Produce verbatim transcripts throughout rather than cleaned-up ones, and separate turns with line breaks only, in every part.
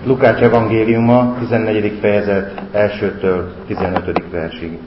Lukács evangéliuma, tizennegyedik fejezet, elsőtől tizenötödik versig.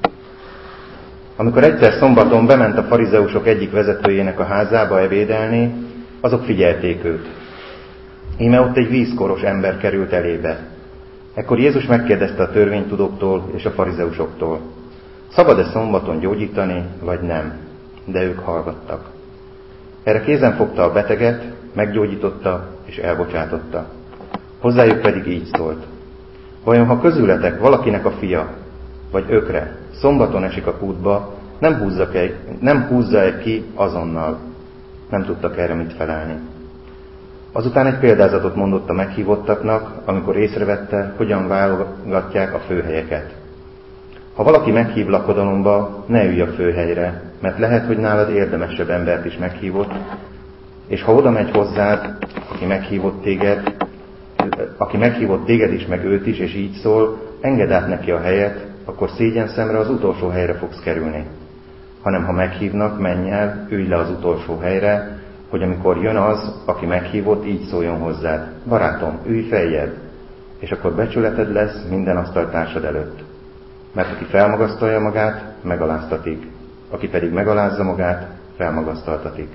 Amikor egyszer szombaton bement a farizeusok egyik vezetőjének a házába ebédelni, azok figyelték őt. Íme ott egy vízkoros ember került elébe. Ekkor Jézus megkérdezte a törvénytudóktól és a farizeusoktól: szabad-e szombaton gyógyítani, vagy nem? De ők hallgattak. Erre kézen fogta a beteget, meggyógyította és elbocsátotta. Hozzájuk pedig így szólt: vajon ha közületek valakinek a fia, vagy ökre, szombaton esik a kútba, nem húzza-e nem húzza ki azonnal? Nem tudtak erre mit felelni. Azután egy példázatot mondott a meghívottaknak, amikor észrevette, hogyan válogatják a főhelyeket. Ha valaki meghív lakodalomba, ne ülj a főhelyre, mert lehet, hogy nálad érdemesebb embert is meghívott, és ha oda megy hozzád, aki meghívott téged, aki meghívott téged is, meg őt is, és így szól, engedd át neki a helyet, akkor szégyen szemre az utolsó helyre fogsz kerülni. Hanem ha meghívnak, menj el, ülj le az utolsó helyre, hogy amikor jön az, aki meghívott, így szóljon hozzád: barátom, ülj feljebb, és akkor becsületed lesz minden asztaltársad előtt. Mert aki felmagasztalja magát, megaláztatik, aki pedig megalázza magát, felmagasztaltatik.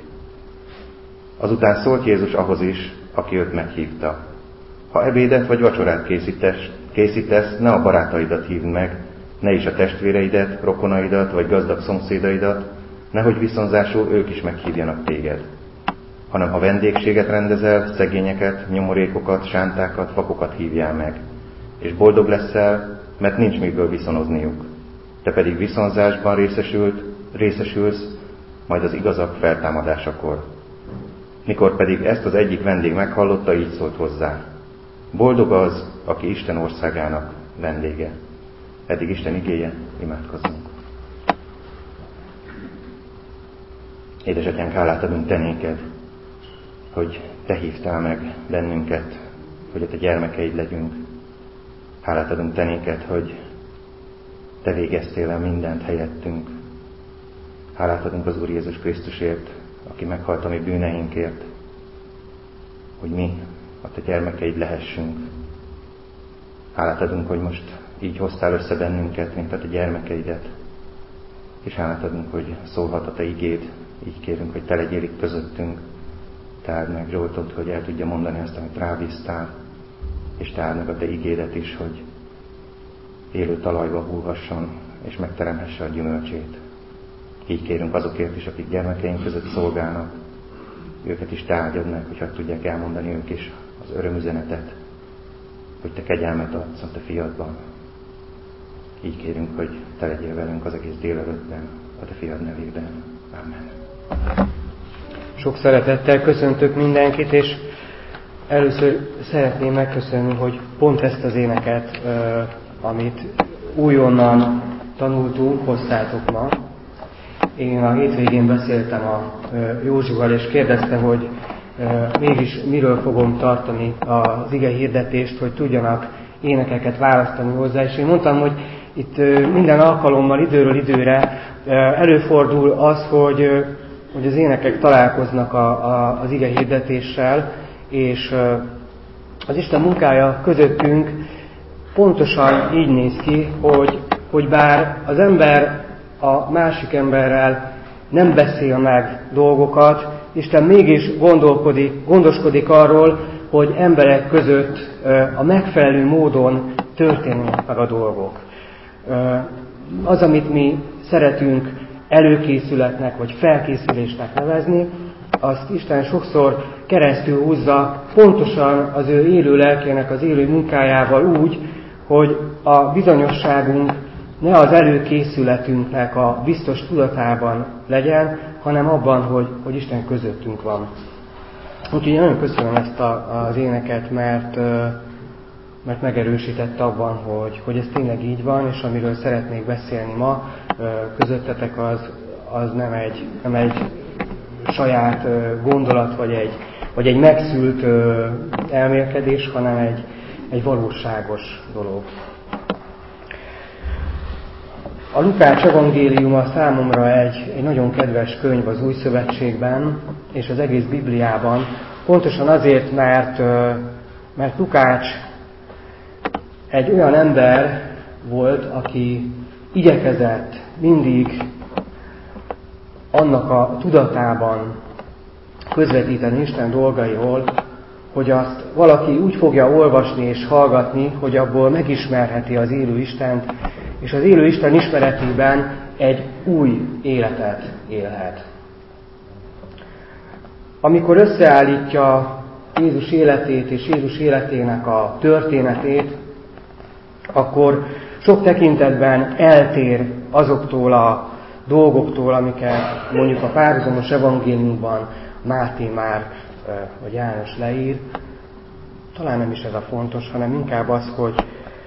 Azután szólt Jézus ahhoz is, aki őt meghívta: ha ebédet vagy vacsorát készítesz, készítesz, ne a barátaidat hívd meg, ne is a testvéreidet, rokonaidat vagy gazdag szomszédaidat, nehogy viszonzásul ők is meghívjanak téged. Hanem ha vendégséget rendezel, szegényeket, nyomorékokat, sántákat, vakokat hívjál meg. És boldog leszel, mert nincs miből viszonozniuk. Te pedig viszonzásban részesült, részesülsz, majd az igazak feltámadásakor. Mikor pedig ezt az egyik vendég meghallotta, így szólt hozzá: boldog az, aki Isten országának vendége. Eddig Isten igéje, imádkozzunk. Édesatyánk, hálát adunk te néked, hogy te hívtál meg bennünket, hogy a te gyermekeid legyünk. Hálát adunk te néked, hogy te végeztél el mindent helyettünk. Hálát adunk az Úr Jézus Krisztusért, aki meghalt a mi bűneinkért, hogy mi a te gyermekeid lehessünk. Hálát adunk, hogy most így hoztál össze bennünket, mint a te gyermekeidet. És hálát adunk, hogy szólhat a te igéd. Így kérünk, hogy te legyél itt közöttünk. Te áld meg Zsoltot, hogy el tudja mondani azt, amit rábíztál. És te áld meg a te igédet is, hogy élő talajba hullhasson, és megteremhesse a gyümölcsét. Így kérünk azokért is, akik gyermekeink között szolgálnak. Őket is te áldjad meg, hogy tudják elmondani ők is az örömüzenetet, hogy te kegyelmet adsz a te fiadban. Így kérünk, hogy te legyél velünk az egész délelőttben, a te fiad nevében. Amen.
Sok szeretettel köszöntök mindenkit, és először szeretném megköszönni, hogy pont ezt az éneket, amit újonnan tanultunk, hoztátok ma. Én a hétvégén beszéltem a Józsival, és kérdezte, hogy mégis miről fogom tartani az ige hirdetést, hogy tudjanak énekeket választani hozzá. És én mondtam, hogy itt minden alkalommal időről időre előfordul az, hogy, hogy az énekek találkoznak a, a, az ige hirdetéssel, és az Isten munkája közöttünk pontosan így néz ki, hogy, hogy bár az ember a másik emberrel nem beszél meg dolgokat, Isten mégis gondolkodik, gondoskodik arról, hogy emberek között a megfelelő módon történjenek meg a dolgok. Az, amit mi szeretünk előkészületnek vagy felkészülésnek nevezni, azt Isten sokszor keresztül húzza pontosan az ő élő lelkének az élő munkájával úgy, hogy a bizonyosságunk ne az előkészületünknek a biztos tudatában legyen, hanem abban, hogy, hogy Isten közöttünk van. Úgyhogy én nagyon köszönöm ezt a, az éneket, mert, mert megerősített abban, hogy, hogy ez tényleg így van, és amiről szeretnék beszélni ma közöttetek, az, az nem, egy, nem egy saját gondolat, vagy egy, vagy egy megszült elmélkedés, hanem egy, egy valóságos dolog. A Lukács evangéliuma számomra egy, egy nagyon kedves könyv az Új Szövetségben, és az egész Bibliában, pontosan azért, mert, Mert Lukács egy olyan ember volt, aki igyekezett mindig annak a tudatában közvetíteni Isten dolgairól, hogy azt valaki úgy fogja olvasni és hallgatni, hogy abból megismerheti az élő Istent, és az élő Isten ismeretében egy új életet élhet. Amikor összeállítja Jézus életét és Jézus életének a történetét, akkor sok tekintetben eltér azoktól a dolgoktól, amiket mondjuk a párhuzamos evangéliumban Máté, Márk vagy János leír. Talán nem is ez a fontos, hanem inkább az, hogy,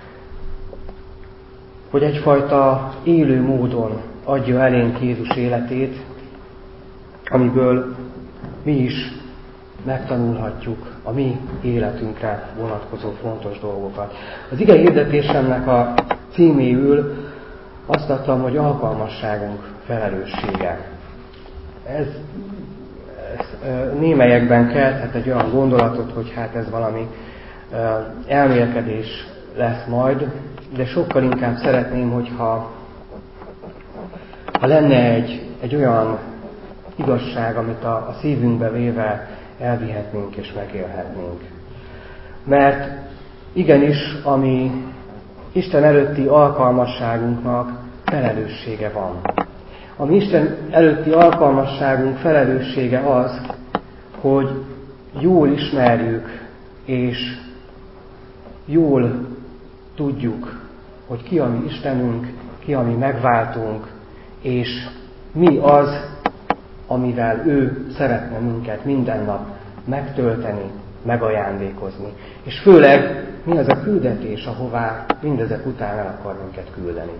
hogy egyfajta élő módon adja elénk Jézus életét, amiből mi is megtanulhatjuk a mi életünkre vonatkozó fontos dolgokat. Az ige hirdetésemnek a címéül azt adtam, hogy alkalmasságunk felelőssége. Ez, ez némelyekben kelthet egy olyan gondolatot, hogy hát ez valami elmélkedés lesz majd, de sokkal inkább szeretném, hogyha ha lenne egy, egy olyan igazság, amit a, a szívünkbe véve elvihetnénk és megélhetnénk. Mert igenis, ami Isten előtti alkalmasságunknak felelőssége van. Ami Isten előtti alkalmasságunk felelőssége az, hogy jól ismerjük és jól tudjuk, hogy ki a mi Istenünk, ki a mi megváltunk, és mi az, amivel ő szeretne minket minden nap megtölteni, megajándékozni. És főleg mi az a küldetés, ahová mindezek után el akar minket küldeni.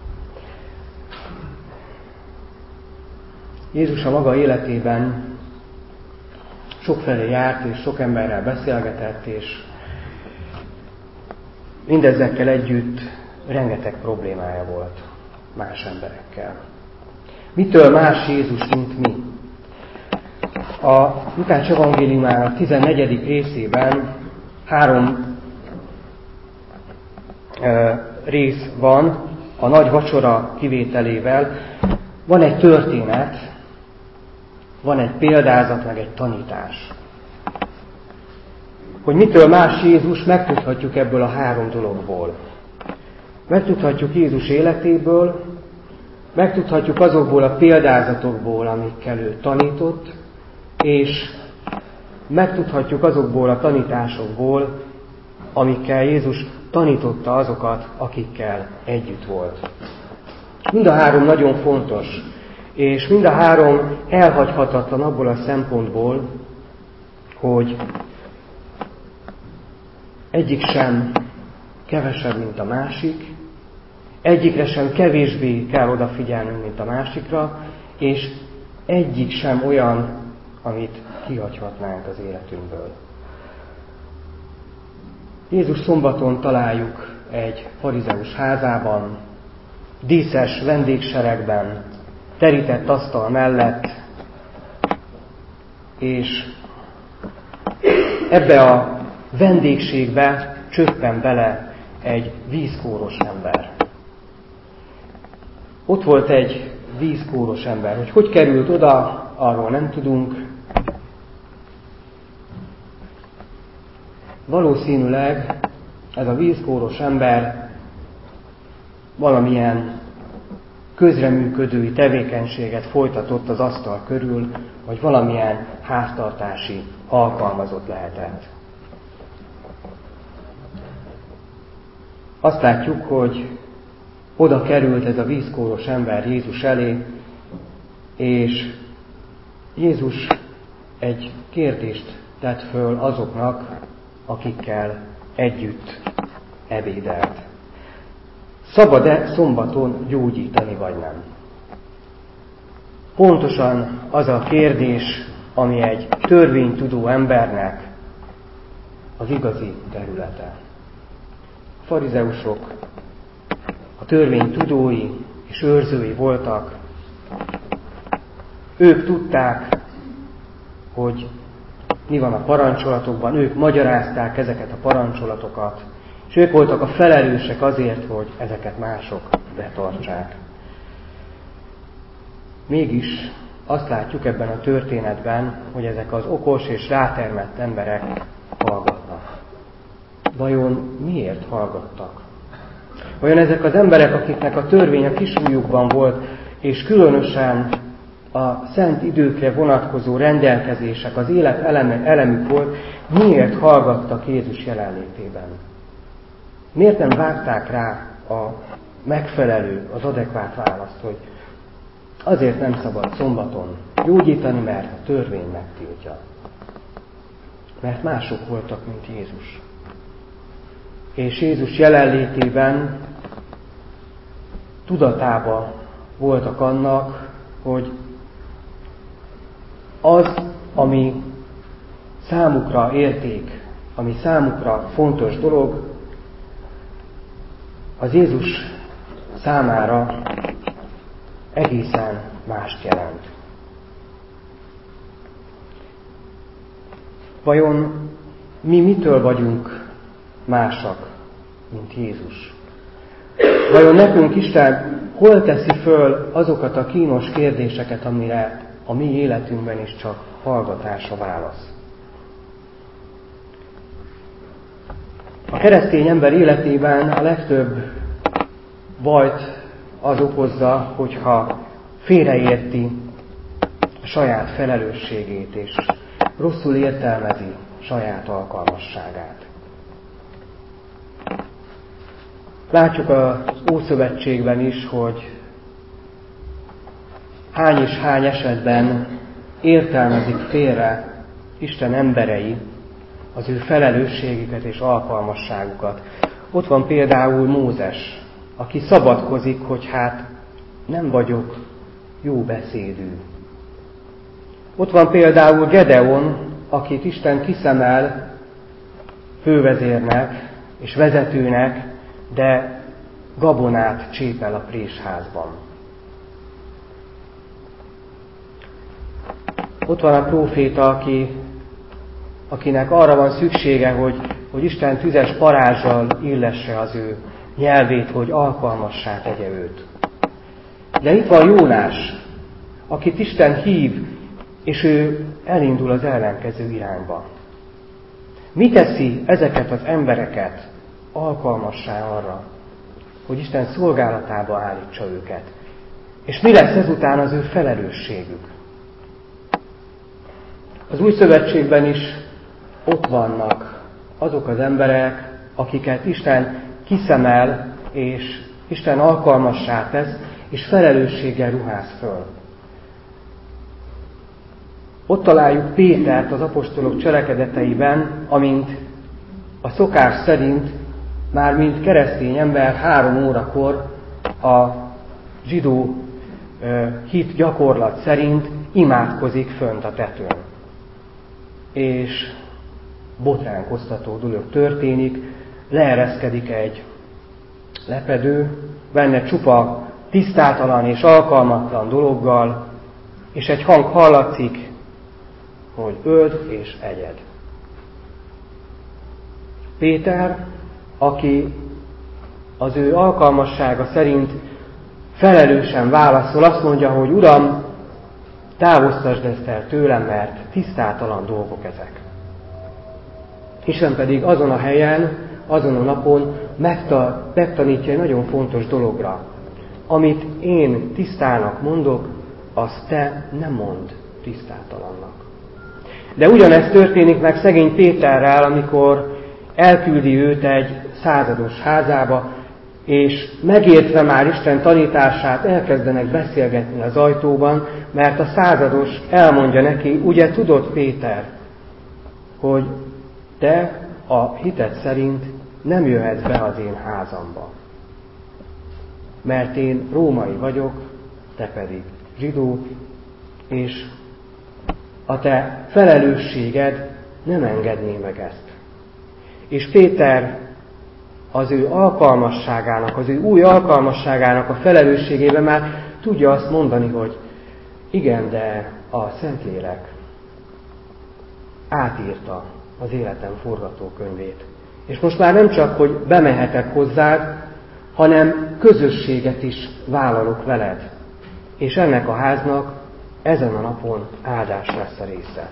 Jézus a maga életében sokfelé járt, és sok emberrel beszélgetett, és mindezekkel együtt rengeteg problémája volt más emberekkel. Mitől más Jézus, mint mi? A Lukács evangéliumának tizennegyedik részében három e, rész van, a nagy vacsora kivételével. Van egy történet, van egy példázat, meg egy tanítás. Hogy mitől más Jézus, megtudhatjuk ebből a három dologból. Megtudhatjuk Jézus életéből, megtudhatjuk azokból a példázatokból, amikkel ő tanított, és megtudhatjuk azokból a tanításokból, amikkel Jézus tanította azokat, akikkel együtt volt. Mind a három nagyon fontos, és mind a három elhagyhatatlan abból a szempontból, hogy egyik sem kevesebb, mint a másik, egyikre sem kevésbé kell odafigyelnünk, mint a másikra, és egyik sem olyan, amit kihagyhatnánk az életünkből. Jézus szombaton találjuk egy farizeus házában, díszes vendégseregben, terített asztal mellett, és ebbe a vendégségbe csöppen bele egy vízkóros ember. Ott volt egy vízkóros ember. Hogy hogy került oda, arról nem tudunk. Valószínűleg ez a vízkóros ember valamilyen közreműködői tevékenységet folytatott az asztal körül, vagy valamilyen háztartási alkalmazott lehetett. Azt látjuk, hogy oda került ez a vízkóros ember Jézus elé, és Jézus egy kérdést tett föl azoknak, akikkel együtt ebédelt. Szabad-e szombaton gyógyítani, vagy nem? Pontosan az a kérdés, ami egy törvénytudó embernek az igazi területe. A farizeusok a törvény tudói és őrzői voltak. Ők tudták, hogy mi van a parancsolatokban, ők magyarázták ezeket a parancsolatokat, és ők voltak a felelősek azért, hogy ezeket mások betartsák. Mégis azt látjuk ebben a történetben, hogy ezek az okos és rátermett emberek hallgatnak. Vajon miért hallgattak? Vajon ezek az emberek, akiknek a törvény a kisujjukban volt, és különösen a szent időkre vonatkozó rendelkezések, az élet eleme, elemük volt, miért hallgattak Jézus jelenlétében? Miért nem vágták rá a megfelelő, az adekvát választ, hogy azért nem szabad szombaton gyógyítani, mert a törvény megtiltja. Mert mások voltak, mint Jézus. És Jézus jelenlétében tudatában voltak annak, hogy az, ami számukra érték, ami számukra fontos dolog, az Jézus számára egészen mást jelent. Vajon mi mitől vagyunk másak, mint Jézus? Vajon nekünk Isten hol teszi föl azokat a kínos kérdéseket, amire a mi életünkben is csak hallgatás a válasz? A keresztény ember életében a legtöbb bajt az okozza, hogyha félreérti a saját felelősségét, és rosszul értelmezi saját alkalmasságát. Látjuk az Ószövetségben is, hogy hány és hány esetben értelmezik félre Isten emberei az ő felelősségüket és alkalmasságukat. Ott van például Mózes, aki szabadkozik, hogy hát nem vagyok jó beszédű. Ott van például Gedeon, akit Isten kiszemel fővezérnek és vezetőnek, de gabonát csépel a présházban. Ott van a próféta, aki, akinek arra van szüksége, hogy, hogy Isten tüzes parázsal illesse az ő nyelvét, hogy alkalmassá tegye őt. De itt van Jónás, akit Isten hív, és ő elindul az ellenkező irányba. Mi teszi ezeket az embereket alkalmassá arra, hogy Isten szolgálatába állítsa őket? És mi lesz ezután az ő felelősségük? Az Új Szövetségben is ott vannak azok az emberek, akiket Isten kiszemel, és Isten alkalmassá tesz, és felelősséggel ruház föl. Ott találjuk Pétert az apostolok cselekedeteiben, amint a szokás szerint már mint keresztény ember három órakor a zsidó hit gyakorlat szerint imádkozik fönt a tetőn. És botránkoztató dolog történik, leereszkedik egy lepedő, benne csupa tisztátalan és alkalmatlan dologgal, és egy hang hallatszik, hogy öld és egyed. Péter, aki az ő alkalmassága szerint felelősen válaszol, azt mondja, hogy Uram, távoztasd ezt el tőlem, mert tisztátalan dolgok ezek. Isten pedig azon a helyen, azon a napon megtanítja egy nagyon fontos dologra. Amit én tisztának mondok, azt te nem mondd tisztátalannak. De ugyanezt történik meg szegény Péterrel, amikor elküldi őt egy százados házába, és megértve már Isten tanítását elkezdenek beszélgetni az ajtóban, mert a százados elmondja neki, ugye tudod, Péter, hogy te a hited szerint nem jöhetsz be az én házamba. Mert én római vagyok, te pedig zsidó, és a te felelősséged nem engedné meg ezt. És Péter az ő alkalmasságának, az ő új alkalmasságának a felelősségében már tudja azt mondani, hogy igen, de a Szentlélek átírta az életem forgatókönyvét. És most már nem csak, hogy bemehetek hozzád, hanem közösséget is vállalok veled. És ennek a háznak ezen a napon áldás lesz a része.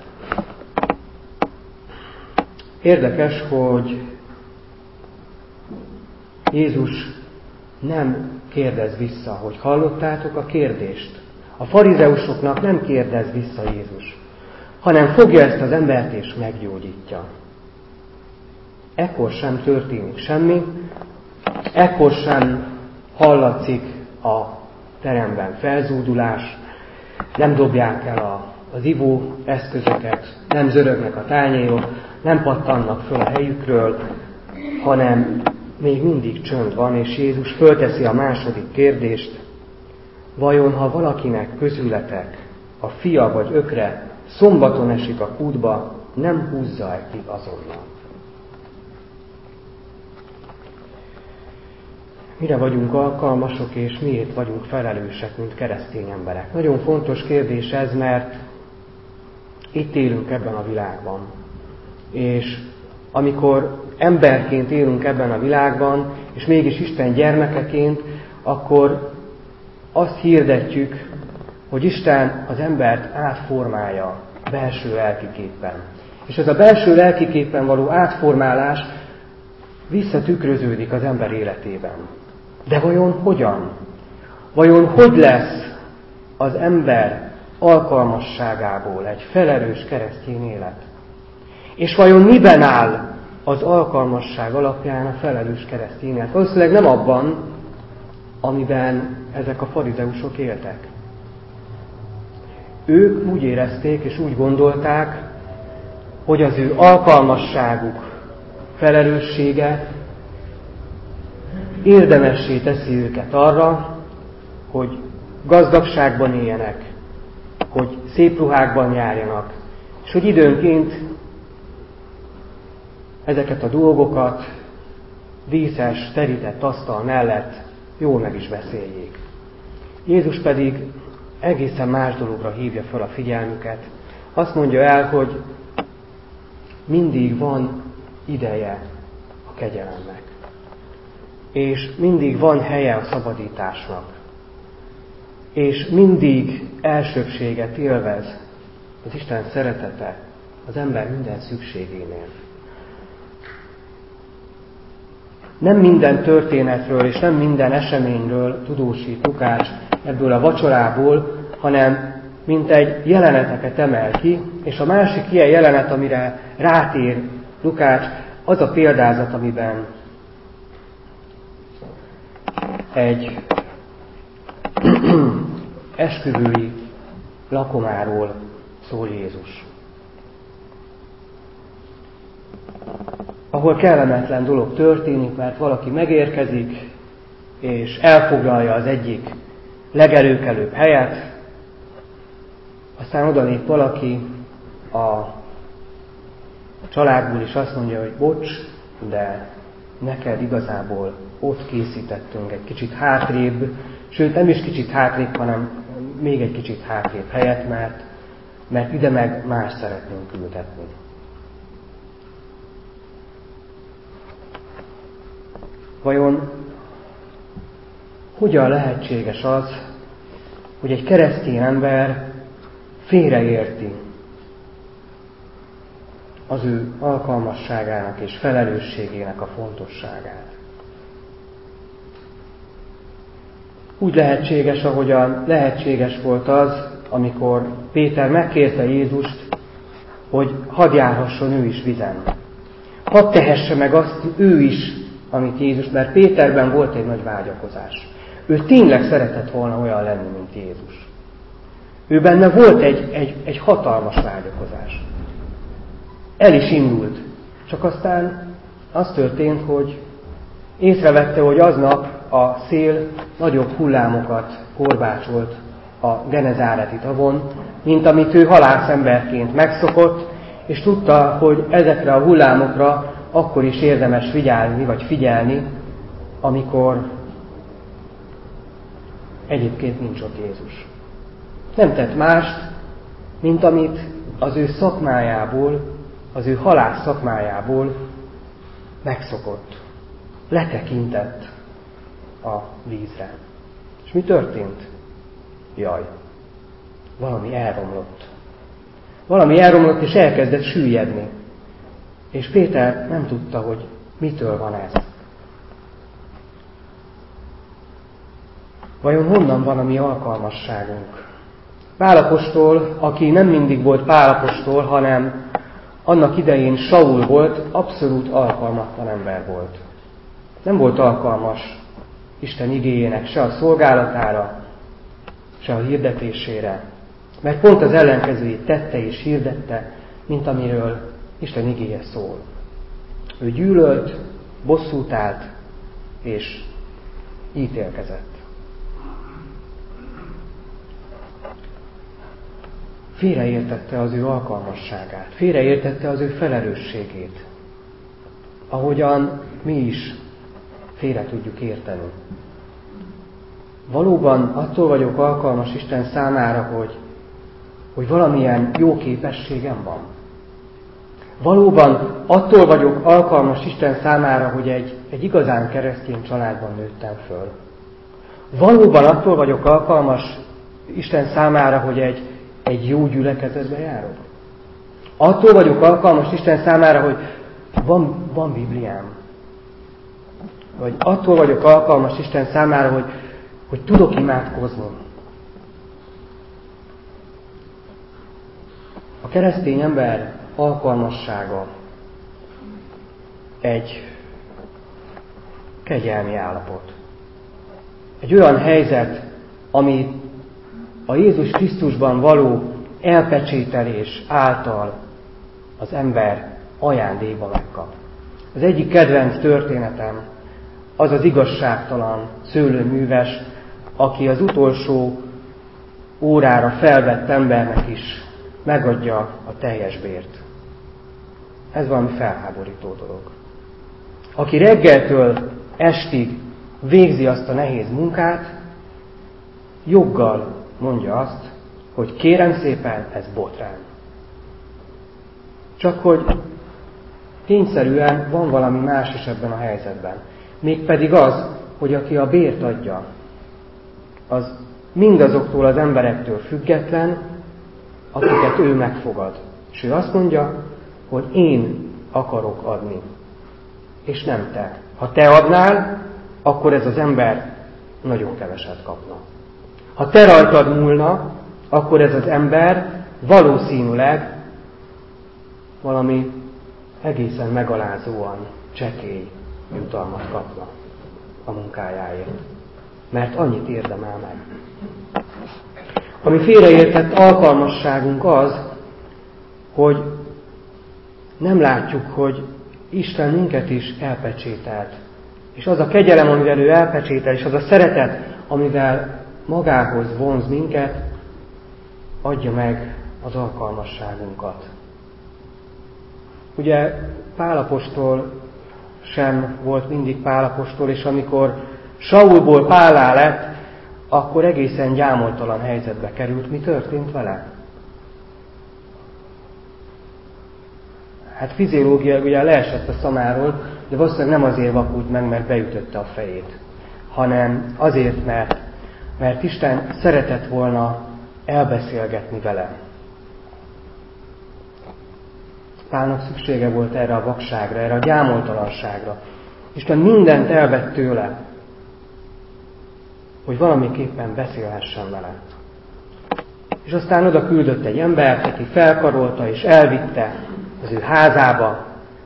Érdekes, hogy Jézus nem kérdez vissza, hogy hallottátok a kérdést. A farizeusoknak nem kérdez vissza Jézus, hanem fogja ezt az embert és meggyógyítja. Ekkor sem történik semmi, ekkor sem hallatszik a teremben felzúdulás, nem dobják el a, az ivó eszközöket, nem zörögnek a tányérok, nem pattannak föl a helyükről, hanem még mindig csönd van, és Jézus fölteszi a második kérdést: vajon ha valakinek közületek a fia vagy ökre szombaton esik a kútba, nem húzza-e ki azonnal? Mire vagyunk alkalmasok, és miért vagyunk felelősek, mint keresztény emberek? Nagyon fontos kérdés ez, mert itt élünk ebben a világban. És amikor emberként élünk ebben a világban, és mégis Isten gyermekeként, akkor azt hirdetjük, hogy Isten az embert átformálja belső lelkiképpen. És ez a belső lelkiképpen való átformálás visszatükröződik az ember életében. De vajon hogyan? Vajon hogy lesz az ember alkalmasságából egy felelős keresztény élet? És vajon miben áll az alkalmasság alapján a felelős keresztény élet? Valószínűleg nem abban, amiben ezek a farizeusok éltek. Ők úgy érezték és úgy gondolták, hogy az ő alkalmasságuk, felelőssége érdemessé teszi őket arra, hogy gazdagságban éljenek, hogy szép ruhákban járjanak, és hogy időnként ezeket a dolgokat díszes, terített asztal mellett jól meg is beszéljék. Jézus pedig egészen más dologra hívja fel a figyelmüket. Azt mondja el, hogy mindig van ideje a kegyelemnek. És mindig van helye a szabadításnak. És mindig elsőbbséget élvez az Isten szeretete az ember minden szükségénél. Nem minden történetről és nem minden eseményről tudósít Lukács ebből a vacsorából, hanem mint egy jeleneteket emel ki, és a másik ilyen jelenet, amire rátér Lukács, az a példázat, amiben egy esküvői lakomáról szól Jézus. Ahol kellemetlen dolog történik, mert valaki megérkezik, és elfoglalja az egyik legelőkelőbb helyet, aztán odalép valaki a családból, és azt mondja, hogy bocs, de neked igazából ott készítettünk egy kicsit hátrébb, sőt nem is kicsit hátrébb, hanem még egy kicsit hátrébb helyet, mert, mert ide meg más szeretnénk ültetni. Vajon hogyan lehetséges az, hogy egy keresztény ember félreérti az ő alkalmasságának és felelősségének a fontosságát? Úgy lehetséges, ahogyan lehetséges volt az, amikor Péter megkérte Jézust, hogy hadd járhasson ő is vizen. Hadd tehesse meg azt ő is, amit Jézus, mert Péterben volt egy nagy vágyakozás. Ő tényleg szeretett volna olyan lenni, mint Jézus. Ő benne volt egy, egy, egy hatalmas vágyakozás. El is indult. Csak aztán az történt, hogy észrevette, hogy aznap a szél nagyobb hullámokat korbácsolt a Genezáreti tavon, mint amit ő halászemberként megszokott, és tudta, hogy ezekre a hullámokra akkor is érdemes figyelni, vagy figyelni, amikor egyébként nincs ott Jézus. Nem tett mást, mint amit az ő szakmájából az ő halász szakmájából megszokott, letekintett a vízre. És mi történt? Jaj, valami elromlott. Valami elromlott, és elkezdett süllyedni. És Péter nem tudta, hogy mitől van ez. Vajon honnan van a mi alkalmasságunk? Pál apostol, aki nem mindig volt Pál apostol, hanem annak idején Saul volt, abszolút alkalmatlan ember volt. Nem volt alkalmas Isten igéjének se a szolgálatára, se a hirdetésére. Mert pont az ellenkezőjét tette és hirdette, mint amiről Isten igéje szól. Ő gyűlölt, bosszút állt, és ítélkezett. Félreértette az ő alkalmasságát, félreértette az ő felelősségét, ahogyan mi is félre tudjuk érteni. Valóban attól vagyok alkalmas Isten számára, hogy, hogy valamilyen jó képességem van. Valóban attól vagyok alkalmas Isten számára, hogy egy, egy igazán keresztény családban nőttem föl. Valóban attól vagyok alkalmas Isten számára, hogy egy, egy jó gyülekezetbe járok. Attól vagyok alkalmas Isten számára, hogy van, van Bibliám. Vagy attól vagyok alkalmas Isten számára, hogy, hogy tudok imádkozni. A keresztény ember alkalmassága egy kegyelmi állapot. Egy olyan helyzet, ami a Jézus Krisztusban való elpecsételés által az ember ajándékba megkap. Az egyik kedvenc történetem az az igazságtalan szőlőműves, aki az utolsó órára felvett embernek is megadja a teljes bért. Ez valami felháborító dolog. Aki reggeltől estig végzi azt a nehéz munkát, joggal mondja azt, hogy kérem szépen, ez botrány. Csak hogy tényszerűen van valami más is ebben a helyzetben. Mégpedig az, hogy aki a bért adja, az mindazoktól az emberektől független, akiket ő megfogad. És ő azt mondja, hogy én akarok adni, és nem te. Ha te adnál, akkor ez az ember nagyon keveset kapna. Ha te rajtad múlna, akkor ez az ember valószínűleg valami egészen megalázóan csekély jutalmat kapna a munkájáért. Mert annyit érdemel meg. Ami félreértett alkalmasságunk az, hogy nem látjuk, hogy Isten minket is elpecsételt. És az a kegyelem, amivel ő elpecsétel, és az a szeretet, amivel magához vonz minket, adja meg az alkalmasságunkat. Ugye Pál apostol sem volt mindig Pál apostol, és amikor Saulból Pállá lett, akkor egészen gyámoltalan helyzetbe került. Mi történt vele? Hát fiziológiailag ugye leesett a szamáról, de valószínűleg nem azért vakult meg, mert beütötte a fejét, hanem azért, mert, mert Isten szeretett volna elbeszélgetni vele. Pálnak szüksége volt erre a vakságra, erre a gyámoltalanságra. Isten mindent elvett tőle, hogy valamiképpen beszélhessen vele. És aztán oda küldött egy embert, aki felkarolta és elvitte az ő házába,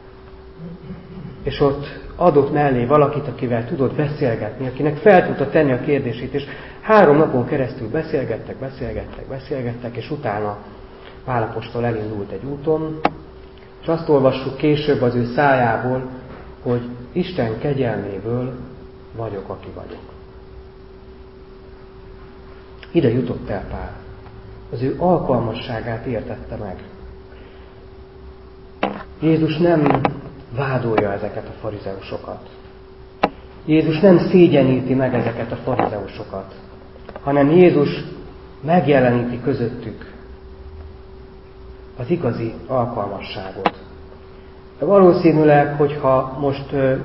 és ott adott mellé valakit, akivel tudott beszélgetni, akinek fel tudta tenni a kérdését, és három napon keresztül beszélgettek, beszélgettek, beszélgettek, és utána Pál apostol elindult egy úton, és azt olvassuk később az ő szájából, hogy Isten kegyelméből vagyok, aki vagyok. Ide jutott el Pál. Az ő alkalmasságát értette meg. Jézus nem vádolja ezeket a farizeusokat. Jézus nem szégyeníti meg ezeket a farizeusokat, hanem Jézus megjeleníti közöttük az igazi alkalmasságot. Valószínűleg, hogyha most uh,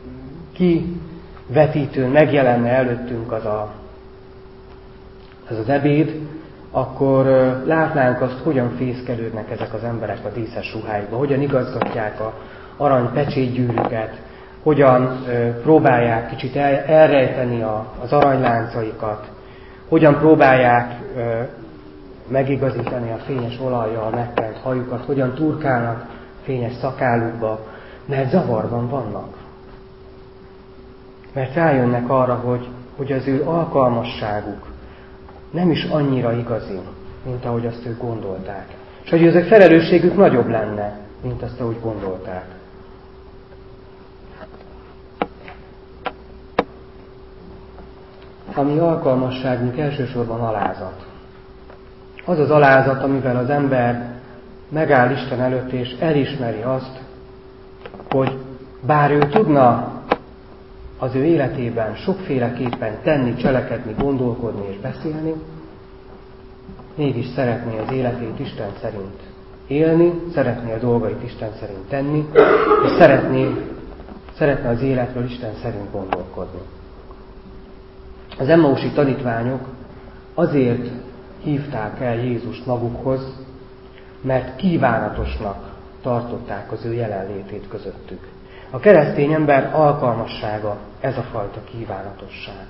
kivetítőn megjelenne előttünk az a, az, az ebéd, akkor uh, látnánk azt, hogyan fészkelődnek ezek az emberek a díszes ruháikba, hogyan igazgatják a arany pecsétgyűrűket, hogyan uh, próbálják kicsit el, elrejteni a, az aranyláncaikat, hogyan próbálják uh, megigazítani a fényes olajjal megtelt hajukat, hogyan turkálnak fényes szakállukba, mert zavarban vannak. Mert rájönnek arra, hogy, hogy az ő alkalmasságuk nem is annyira igazi, mint ahogy azt ők gondolták. És hogy az ő felelősségük nagyobb lenne, mint azt ahogy gondolták. A mi alkalmasságunk elsősorban alázat. Az az alázat, amivel az ember megáll Isten előtt, és elismeri azt, hogy bár ő tudna az ő életében sokféleképpen tenni, cselekedni, gondolkodni és beszélni, mégis szeretné az életét Isten szerint élni, szeretné a dolgait Isten szerint tenni, és szeretné, szeretne az életről Isten szerint gondolkodni. Az emmausi tanítványok azért hívták el Jézust magukhoz, mert kívánatosnak tartották az ő jelenlétét közöttük. A keresztény ember alkalmassága ez a fajta kívánatosság.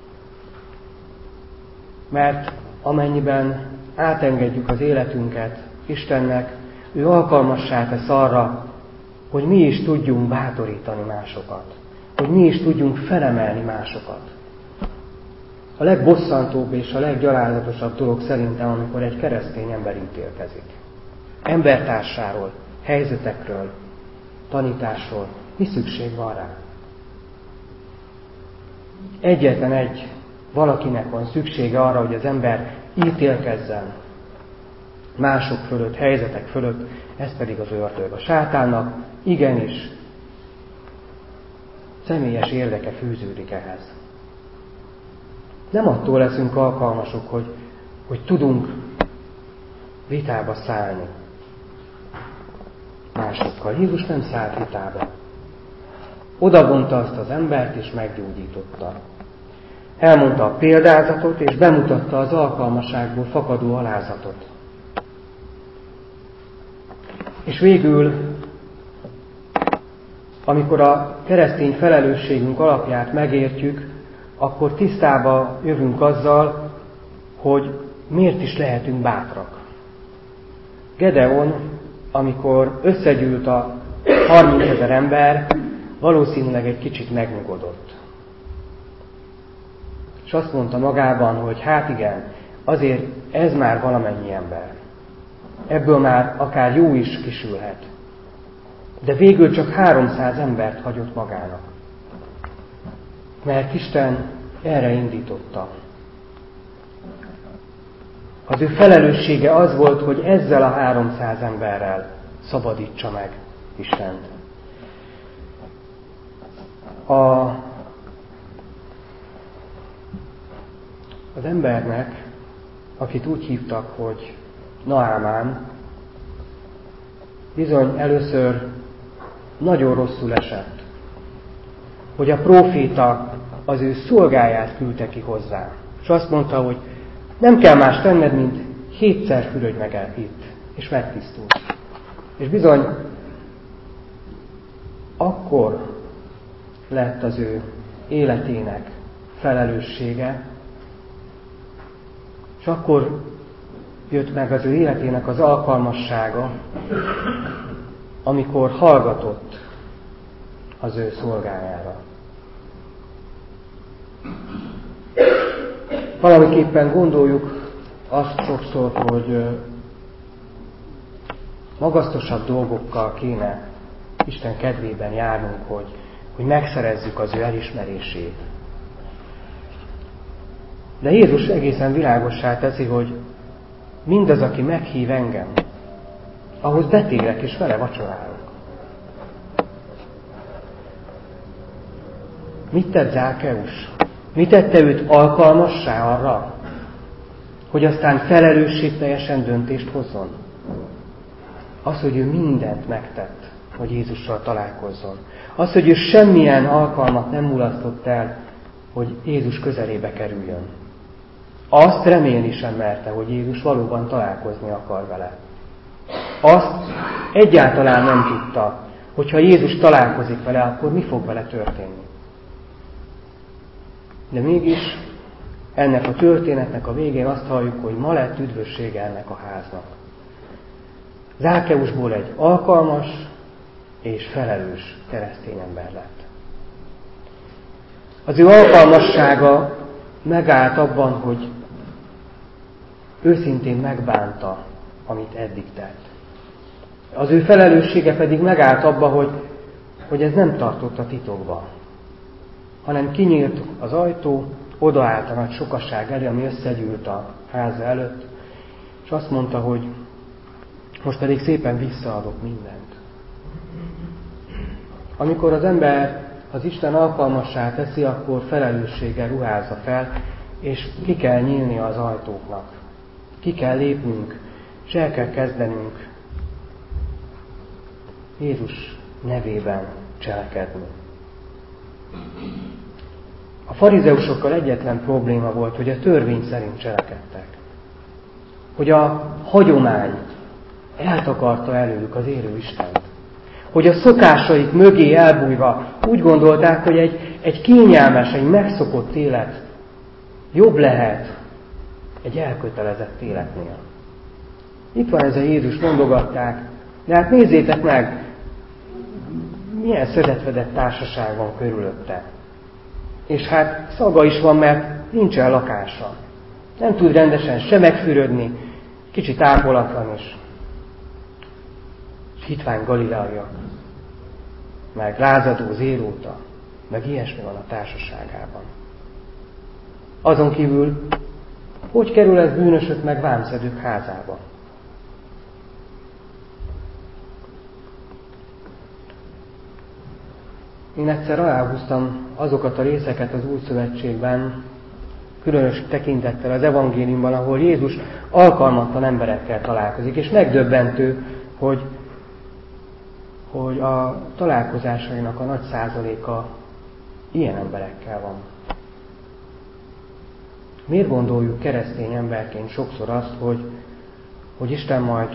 Mert amennyiben átengedjük az életünket Istennek, ő alkalmassá tesz arra, hogy mi is tudjunk bátorítani másokat, hogy mi is tudjunk felemelni másokat. A legbosszantóbb és a leggyalázatosabb dolog szerintem, amikor egy keresztény ember ítélkezik. Embertársáról, helyzetekről, tanításról, mi szükség van rá? Egyetlen egy valakinek van szüksége arra, hogy az ember ítélkezzen mások fölött, helyzetek fölött, ez pedig az ördög. A sátánnak igenis személyes érdeke fűződik ehhez. Nem attól leszünk alkalmasok, hogy, hogy tudunk vitába szállni másokkal. Jézus nem szállt vitába. Odavonta azt az embert, és meggyógyította. Elmondta a példázatot, és bemutatta az alkalmasságból fakadó alázatot. És végül, amikor a keresztény felelősségünk alapját megértjük, akkor tisztába jövünk azzal, hogy miért is lehetünk bátrak. Gedeon, amikor összegyűlt a harmincezer ember, valószínűleg egy kicsit megnyugodott. És azt mondta magában, hogy hát igen, azért ez már valamennyi ember. Ebből már akár jó is kisülhet. De végül csak háromszáz embert hagyott magának. Mert Isten erre indította. Az ő felelőssége az volt, hogy ezzel a háromszáz emberrel szabadítsa meg Istent. A, az embernek, akit úgy hívtak, hogy Naámán, bizony először nagyon rosszul esett, hogy a próféta az ő szolgáját küldte ki hozzá. És azt mondta, hogy nem kell más tenned, mint hétszer fürödj meg el itt, és megtisztul. És bizony, akkor lett az ő életének felelőssége, és akkor jött meg az ő életének az alkalmassága, amikor hallgatott az ő szolgájára. Valamiképpen gondoljuk azt sokszor, hogy magasztosabb dolgokkal kéne Isten kedvében járnunk, hogy, hogy megszerezzük az ő elismerését. De Jézus egészen világossá teszi, hogy mindaz, aki meghív engem, ahhoz betérek és vele vacsorálok. Mit tett Zákeus? Mit tette őt alkalmassá arra, hogy aztán felelősségteljesen döntést hozzon? Az, hogy ő mindent megtett hogy Jézussal találkozzon. Az, hogy ő semmilyen alkalmat nem mulasztott el, hogy Jézus közelébe kerüljön. Azt remélni sem merte, hogy Jézus valóban találkozni akar vele. Azt egyáltalán nem tudta, hogyha Jézus találkozik vele, akkor mi fog vele történni. De mégis ennek a történetnek a végén azt halljuk, hogy ma lett üdvössége ennek a háznak. Zákeusból egy alkalmas és felelős keresztény ember lett. Az ő alkalmassága megállt abban, hogy őszintén megbánta, amit eddig tett. Az ő felelőssége pedig megállt abban, hogy, hogy ez nem tartott a titokban, hanem kinyílt az ajtó, odaállt a nagy sokaság elé, ami összegyűlt a háza előtt, és azt mondta, hogy most pedig szépen visszaadok mindent. Amikor az ember az Isten alkalmassá teszi, akkor felelősséggel ruházza fel, és ki kell nyílni az ajtóknak. Ki kell lépnünk, és el kell kezdenünk Jézus nevében cselekedni. A farizeusokkal egyetlen probléma volt, hogy a törvény szerint cselekedtek. Hogy a hagyomány eltakarta előlük az élő Istent. Hogy a szokásaik mögé elbújva úgy gondolták, hogy egy, egy kényelmes, egy megszokott élet jobb lehet egy elkötelezett életnél. Itt van ez a Jézus, mondogatták, de hát nézzétek meg, milyen szedetvedett társaság van körülötte. És hát szaga is van, mert nincsen lakása. Nem tud rendesen se megfürödni, kicsit ápolatlan is. Hitvány galileaiak, meg lázadó zéróta, meg ilyesmi van a társaságában. Azon kívül, hogy kerül ez bűnösök meg vámszedők házába? Én egyszer aláhúztam azokat a részeket az Új Szövetségben, különös tekintettel az evangéliumban, ahol Jézus alkalmatlan emberekkel találkozik, és megdöbbentő, hogy, hogy a találkozásainak a nagy százaléka ilyen emberekkel van. Miért gondoljuk keresztény emberként sokszor azt, hogy, hogy Isten majd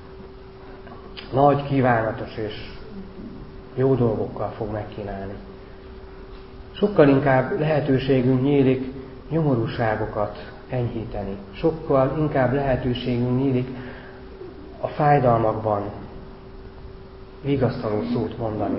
nagy, kívánatos és jó dolgokkal fog megkínálni? Sokkal inkább lehetőségünk nyílik nyomorúságokat enyhíteni. Sokkal inkább lehetőségünk nyílik a fájdalmakban vigasztaló szót mondani.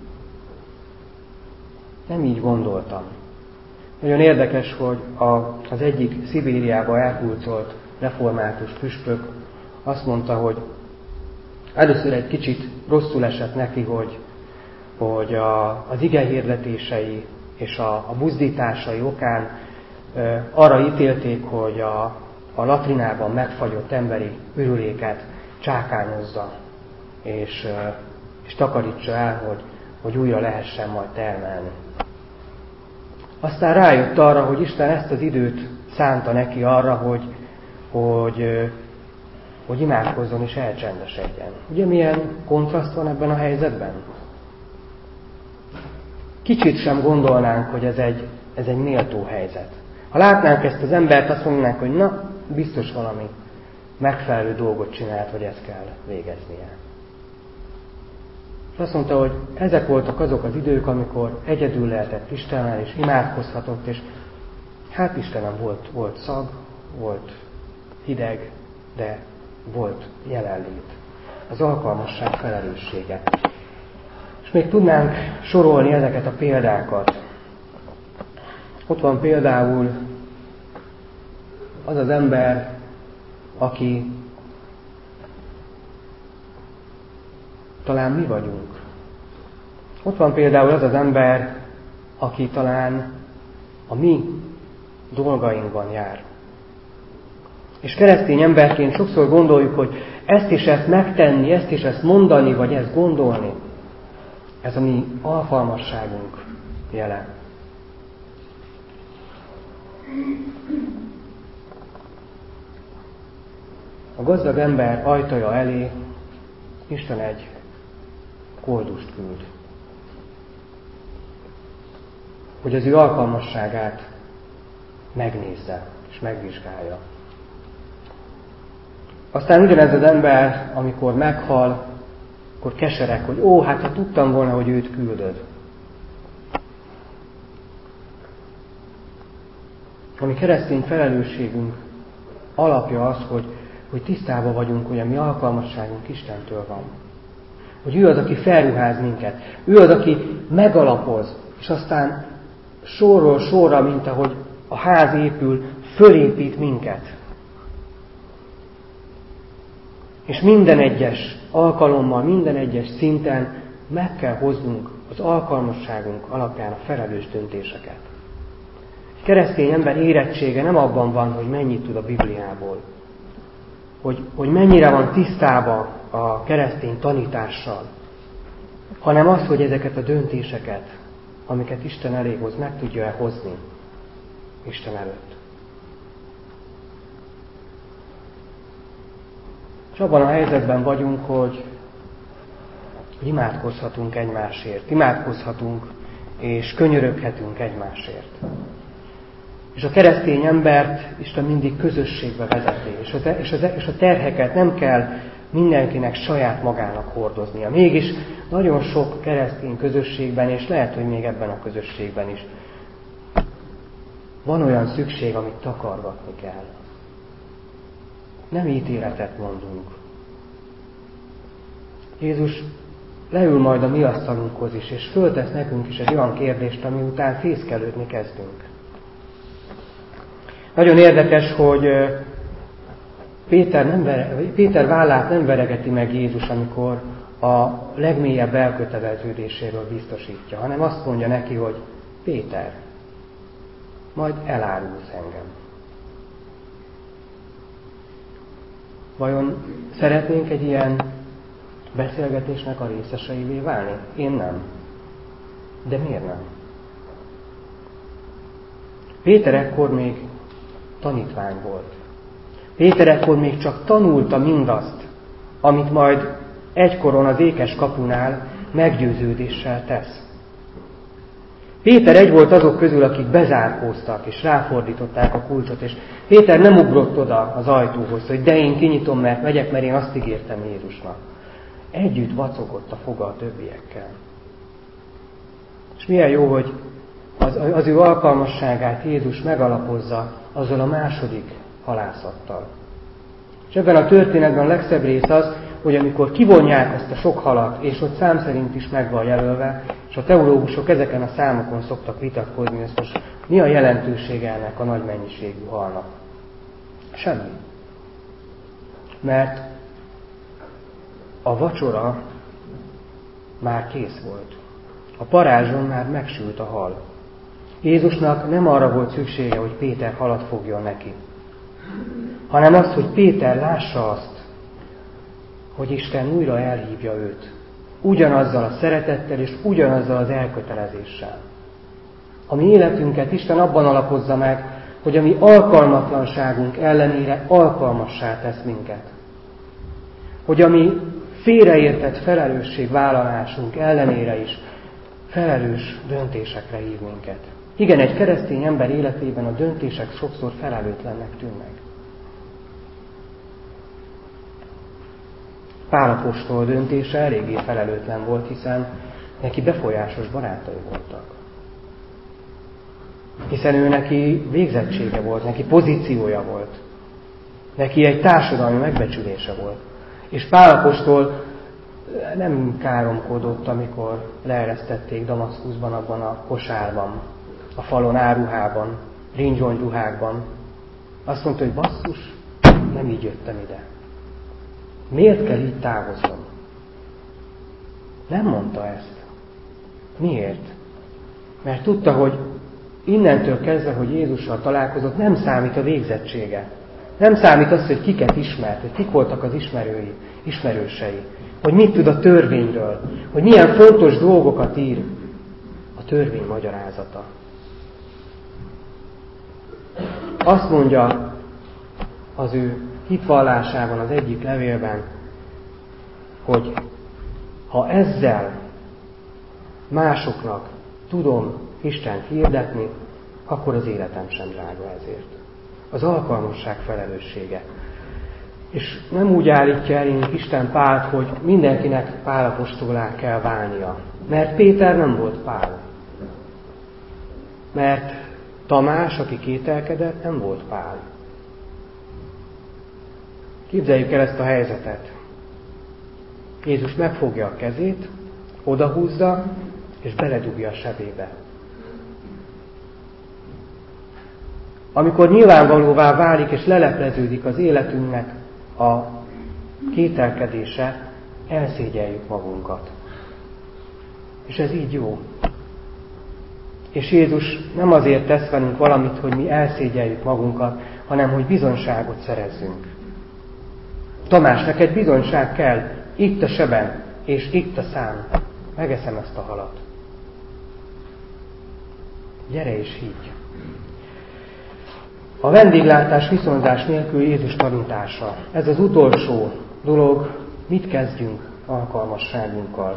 Nem így gondoltam. Nagyon érdekes, hogy a, az egyik Szibériába elhurcolt református püspök azt mondta, hogy először egy kicsit rosszul esett neki, hogy, hogy a, az ige hirdetései és a, a buzdításai okán e, arra ítélték, hogy a, a latrinában megfagyott emberi ürüléket csákányozza, és, e, és takarítsa el, hogy, hogy újra lehessen majd termelni. Aztán rájött arra, hogy Isten ezt az időt szánta neki arra, hogy, hogy, hogy imádkozzon és elcsendesedjen. Ugye milyen kontraszt van ebben a helyzetben? Kicsit sem gondolnánk, hogy ez egy, ez egy méltó helyzet. Ha látnánk ezt az embert, azt mondanánk, hogy na, biztos valami megfelelő dolgot csinált, hogy ezt kell végeznie. És azt mondta, hogy ezek voltak azok az idők, amikor egyedül lehetett Istennel, és imádkozhatott, és hát Istenem volt, volt szag, volt hideg, de volt jelenlét. Az alkalmasság felelőssége. És még tudnánk sorolni ezeket a példákat. Ott van például az az ember, aki talán mi vagyunk. Ott van például az az ember, aki talán a mi dolgainkban jár. És keresztény emberként sokszor gondoljuk, hogy ezt és ezt megtenni, ezt és ezt mondani, vagy ezt gondolni. Ez a mi alkalmasságunk jele. A gazdag ember ajtaja elé Isten egy koldust küld. Hogy az ő alkalmasságát megnézze és megvizsgálja. Aztán ugyanez az ember, amikor meghal, akkor keserek, hogy ó, hát ha tudtam volna, hogy őt küldöd. A mi keresztény felelősségünk alapja az, hogy, hogy tisztában vagyunk, hogy a mi alkalmasságunk Istentől van. Hogy ő az, aki felruház minket. Ő az, aki megalapoz, és aztán sorról sorra, mint ahogy a ház épül, fölépít minket. És minden egyes alkalommal, minden egyes szinten meg kell hoznunk az alkalmasságunk alapján a felelős döntéseket. Egy keresztény ember érettsége nem abban van, hogy mennyit tud a Bibliából, hogy, hogy mennyire van tisztában a keresztény tanítással, hanem az, hogy ezeket a döntéseket, amiket Isten elé hoz, meg tudja-e hozni Isten előtt. És abban a helyzetben vagyunk, hogy, hogy imádkozhatunk egymásért, imádkozhatunk és könyöröghetünk egymásért. És a keresztény embert Isten mindig közösségbe vezeti, és a, és, a, és a terheket nem kell mindenkinek saját magának hordoznia. Mégis nagyon sok keresztény közösségben, és lehet, hogy még ebben a közösségben is van olyan szükség, amit takargatni kell. Nem ítéletet mondunk. Jézus leül majd a mi asztalunkhoz is, és föltesz nekünk is egy olyan kérdést, ami után fészkelődni kezdünk. Nagyon érdekes, hogy Péter, nem vere, Péter vállát nem veregeti meg Jézus, amikor a legmélyebb elköteleződéséről biztosítja, hanem azt mondja neki, hogy Péter, majd elárulsz engem. Vajon szeretnénk egy ilyen beszélgetésnek a részeseivé válni? Én nem. De miért nem? Péter ekkor még tanítvány volt. Péter ekkor még csak tanulta mindazt, amit majd egykoron az ékes kapunál meggyőződéssel tesz. Péter egy volt azok közül, akik bezárkóztak és ráfordították a kulcsot, és Péter nem ugrott oda az ajtóhoz, hogy de én kinyitom, mert megyek, mert én azt ígértem Jézusnak. Együtt vacogott a foga a többiekkel. És milyen jó, hogy az, az ő alkalmasságát Jézus megalapozza azzal a második halászattal. És ebben a történetben a legszebb rész az, hogy amikor kivonják azt a sok halat, és ott szám szerint is meg van jelölve, és a teológusok ezeken a számokon szoktak vitatkozni, hogy most mi a jelentősége ennek a nagy mennyiségű halnak. Semmi. Mert a vacsora már kész volt. A parázson már megsült a hal. Jézusnak nem arra volt szüksége, hogy Péter halat fogjon neki, hanem az, hogy Péter lássa azt, hogy Isten újra elhívja őt. Ugyanazzal a szeretettel és ugyanazzal az elkötelezéssel. A mi életünket Isten abban alapozza meg, hogy a mi alkalmatlanságunk ellenére alkalmassá tesz minket. Hogy a mi félreértett felelősségvállalásunk ellenére is felelős döntésekre hív minket. Igen, egy keresztény ember életében a döntések sokszor felelőtlennek tűnnek. Pál apostol döntése eléggé felelőtlen volt, hiszen neki befolyásos barátai voltak. Hiszen ő neki végzettsége volt, neki pozíciója volt. Neki egy társadalmi megbecsülése volt. És Pál apostol nem káromkodott, amikor leeresztették Damaszkuszban, abban a kosárban, a falon áruhában, ringyonyruhákban. Azt mondta, hogy basszus, nem így jöttem ide. Miért kell így távoznom? Nem mondta ezt. Miért? Mert tudta, hogy innentől kezdve, hogy Jézussal találkozott, nem számít a végzettsége. Nem számít az, hogy kiket ismert, hogy kik voltak az ismerői, ismerősei, hogy mit tud a törvényről, hogy milyen fontos dolgokat ír a törvény magyarázata. Azt mondja az ő hitvallásában, az egyik levélben, hogy ha ezzel másoknak tudom Istent hirdetni, akkor az életem sem drága ezért. Az alkalmasság felelőssége. És nem úgy állítja elénk Isten Pált, hogy mindenkinek Pál apostolá kell válnia. Mert Péter nem volt Pál. Mert Tamás, aki kételkedett, nem volt Pál. Képzeljük el ezt a helyzetet. Jézus megfogja a kezét, odahúzza, és beledugja a sebébe. Amikor nyilvánvalóvá válik és lelepleződik az életünknek a kételkedése, elszégyeljük magunkat. És ez így jó. És Jézus nem azért tesz velünk valamit, hogy mi elszégyeljük magunkat, hanem hogy bizonyságot szerezzünk. Tamás, neked bizonyság kell, itt a sebem, és itt a szám. Megeszem ezt a halat. Gyere és higgy. A vendéglátás viszonzás nélkül Jézus tanítása. Ez az utolsó dolog, mit kezdjünk alkalmasságunkkal.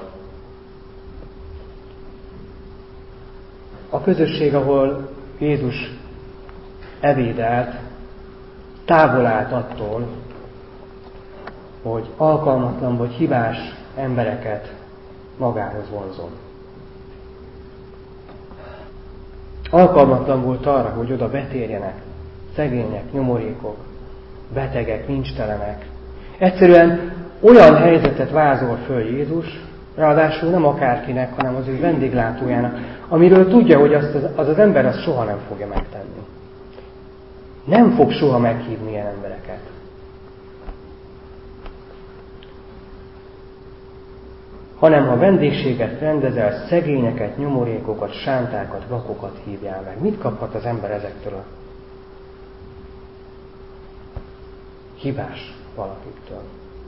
A közösség, ahol Jézus ebédelt, távol állt attól, hogy alkalmatlan vagy hibás embereket magához vonzon. Alkalmatlan volt arra, hogy oda betérjenek szegények, nyomorékok, betegek, nincstelenek. Egyszerűen olyan helyzetet vázol föl Jézus, ráadásul nem akárkinek, hanem az ő vendéglátójának, amiről tudja, hogy azt az, az az ember azt soha nem fogja megtenni. Nem fog soha meghívni ilyen embereket. Hanem ha vendégséget rendezel, szegényeket, nyomorékokat, sántákat, vakokat hívjál meg. Mit kaphat az ember ezektől a hibás valakiktől?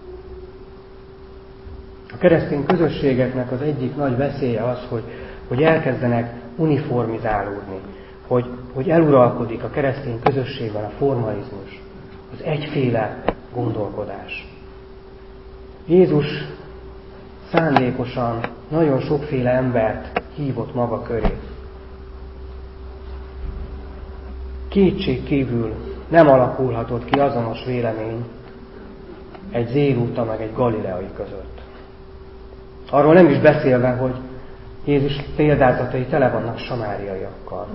A keresztény közösségeknek az egyik nagy veszélye az, hogy, hogy elkezdenek uniformizálódni, hogy, hogy eluralkodik a keresztény közösségben a formalizmus, az egyféle gondolkodás. Jézus szándékosan nagyon sokféle embert hívott maga köré. Kétség kívül nem alakulhatott ki azonos vélemény egy zérúta meg egy galileai között. Arról nem is beszélve, hogy Jézus példázatai tele vannak samáriaiakkal.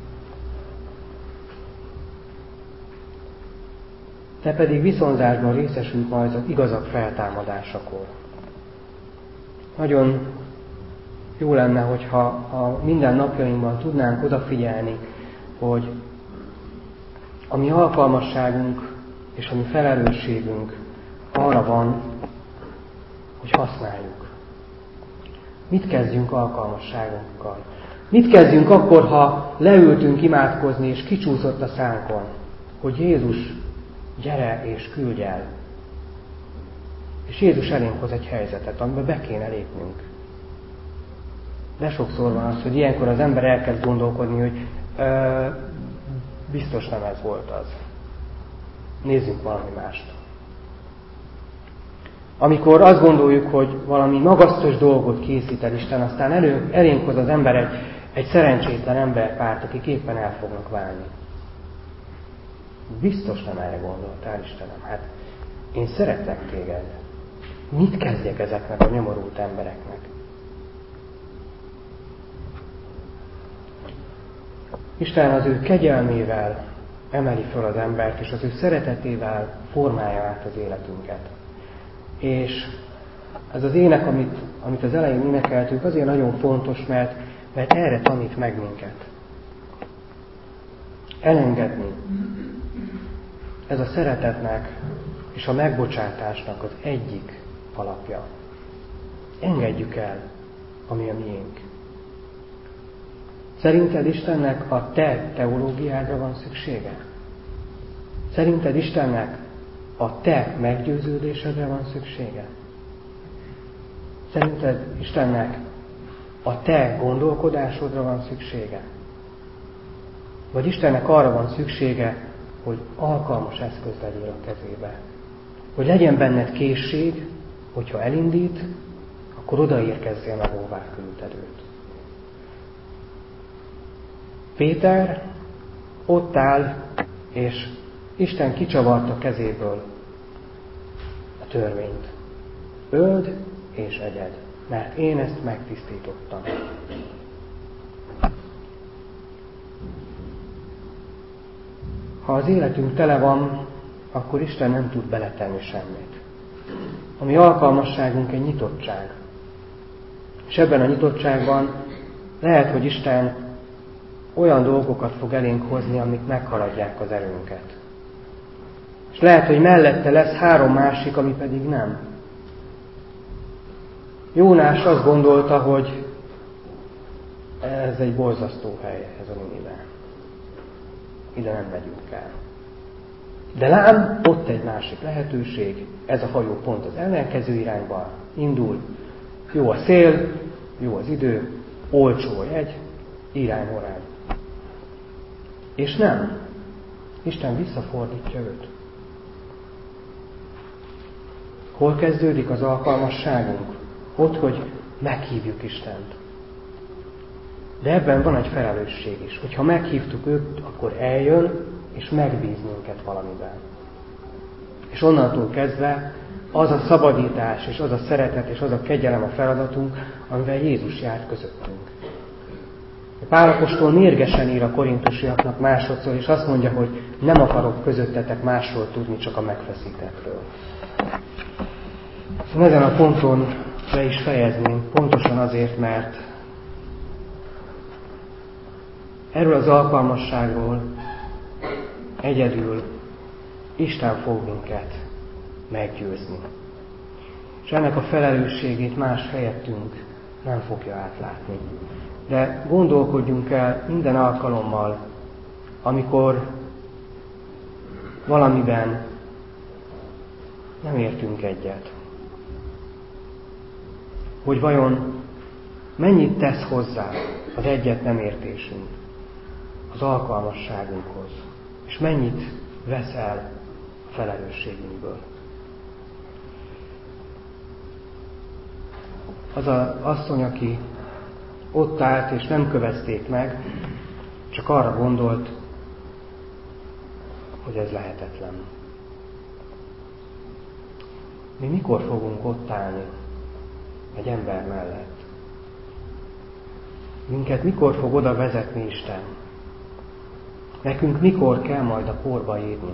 Te pedig viszonzásban részesült majd az igazak feltámadásakor. Nagyon jó lenne, hogyha a minden napjainkban tudnánk odafigyelni, hogy a mi alkalmasságunk és a mi felelősségünk arra van, hogy használjuk. Mit kezdjünk alkalmasságunkkal? Mit kezdjünk akkor, ha leültünk imádkozni, és kicsúszott a szánkon, hogy Jézus, gyere és küldj el. És Jézus elénk hoz egy helyzetet, amiben be kéne lépnünk. De sokszor van az, hogy ilyenkor az ember elkezd gondolkodni, hogy ö, biztos nem ez volt az. Nézzünk valami mást. Amikor azt gondoljuk, hogy valami magasztos dolgot készít el Isten, aztán elő, elénk hoz az ember egy, egy szerencsétlen emberpárt, akik éppen el fognak válni. Biztos nem erre gondoltál, Istenem. Hát én szeretlek téged. Mit kezdjek ezeknek a nyomorult embereknek? Isten az ő kegyelmével emeli föl az embert, és az ő szeretetével formálja át az életünket. És ez az ének, amit, amit az elején énekeltünk, azért nagyon fontos, mert, mert erre tanít meg minket. Elengedni. Ez a szeretetnek és a megbocsátásnak az egyik alapja. Engedjük el, ami a miénk. Szerinted Istennek a te teológiádra van szüksége? Szerinted Istennek a te meggyőződésedre van szüksége? Szerinted Istennek a te gondolkodásodra van szüksége? Vagy Istennek arra van szüksége, hogy alkalmas eszköz legyél a kezébe? Hogy legyen benned készség, hogyha elindít, akkor akkor odaérkezzél meg, hová küldted őt. Péter ott áll, és Isten kicsavarta kezéből a törvényt. Öld és egyed, mert én ezt megtisztítottam. Ha az életünk tele van, akkor Isten nem tud beletenni semmit. A mi alkalmasságunk egy nyitottság. És ebben a nyitottságban lehet, hogy Isten olyan dolgokat fog elénk hozni, amik meghaladják az erőnket. És lehet, hogy mellette lesz három másik, ami pedig nem. Jónás azt gondolta, hogy ez egy borzasztó hely, ez a Ninive. Ide nem megyünk el. De lám, ott egy másik lehetőség, ez a hajó pont az ellenkező irányba indul, jó a szél, jó az idő, olcsó a jegy, irány morán. És nem, Isten visszafordítja őt. Hol kezdődik az alkalmasságunk? Ott, hogy meghívjuk Istent. De ebben van egy felelősség is. Hogyha meghívtuk őt, akkor eljön, és megbíz minket valamiben. És onnantól kezdve az a szabadítás, és az a szeretet, és az a kegyelem a feladatunk, amivel Jézus járt közöttünk. Pál apostol mérgesen ír a korintusiaknak másodszor, és azt mondja, hogy nem akarok közöttetek másról tudni, csak a megfeszítettről. Szóval ezen a ponton be is fejezném, pontosan azért, mert erről az alkalmasságról egyedül Isten fog minket meggyőzni. És ennek a felelősségét más helyettünk nem fogja átlátni. De gondolkodjunk el minden alkalommal, amikor valamiben nem értünk egyet. Hogy vajon mennyit tesz hozzá az egyet nem értésünk az alkalmasságunkhoz, és mennyit vesz el a felelősségünkből. Az az asszony, aki ott állt és nem kövezték meg, csak arra gondolt, hogy ez lehetetlen. Mi mikor fogunk ott állni egy ember mellett? Minket mikor fog oda vezetni Isten? Nekünk mikor kell majd a porba írni?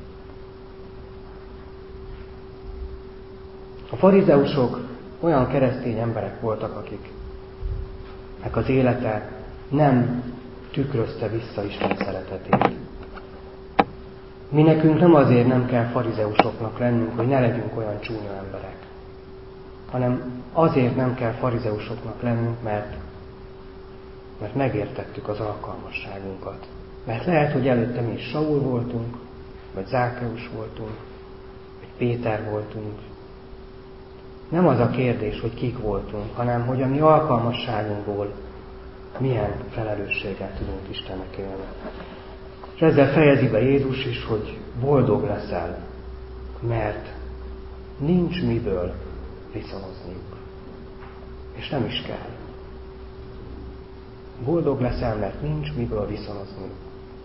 A farizeusok olyan keresztény emberek voltak, akiknek az élete nem tükrözte vissza Isten szeretetét. Mi nekünk nem azért nem kell farizeusoknak lennünk, hogy ne legyünk olyan csúnya emberek, hanem azért nem kell farizeusoknak lennünk, mert, mert megértettük az alkalmasságunkat. Mert lehet, hogy előtte mi is Saul voltunk, vagy Zákeus voltunk, vagy Péter voltunk. Nem az a kérdés, hogy kik voltunk, hanem hogy a mi alkalmasságunkból milyen felelősséggel tudunk Istennek élni. És ezzel fejezi be Jézus is, hogy boldog leszel, mert nincs miből viszonozniuk. És nem is kell. Boldog leszel, mert nincs miből viszonozniuk.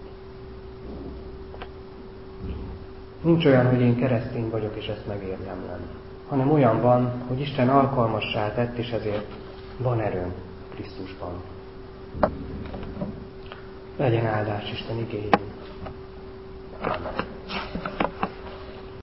Nincs olyan, hogy én keresztény vagyok, és ezt megérdemlem, hanem olyan van, hogy Isten alkalmassá tett, és ezért van erőm Krisztusban. Legyen áldás Isten igéjén.